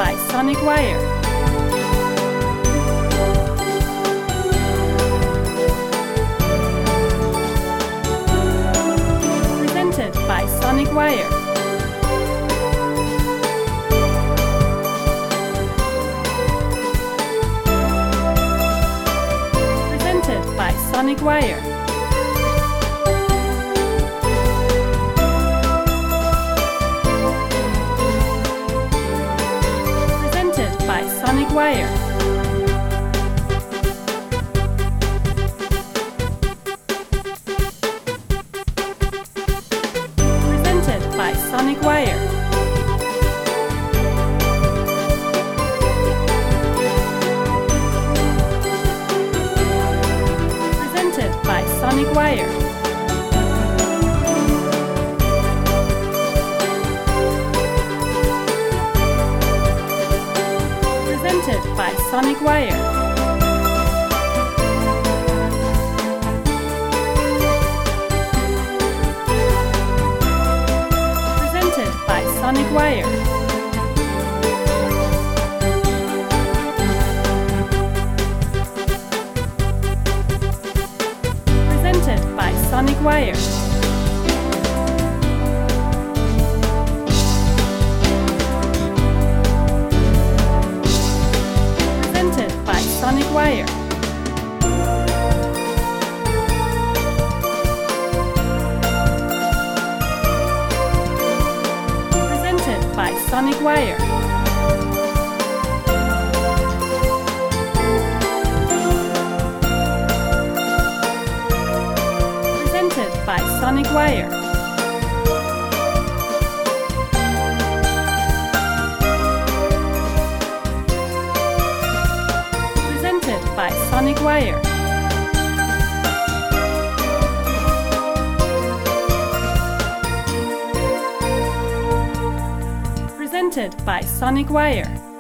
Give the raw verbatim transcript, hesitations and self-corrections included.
by Sonic Wire. Presented by Sonic Wire. Presented by Sonic Wire. By Sonic Wire. Presented by Sonic Wire. Presented by Sonic Wire. Presented by Sonic Wire. Presented by Sonic Wire. Presented by Sonic Wire. Sonic Wire. Presented by Sonic Wire. Presented by Sonic Wire. By Sonic Wire. Presented by Sonic Wire.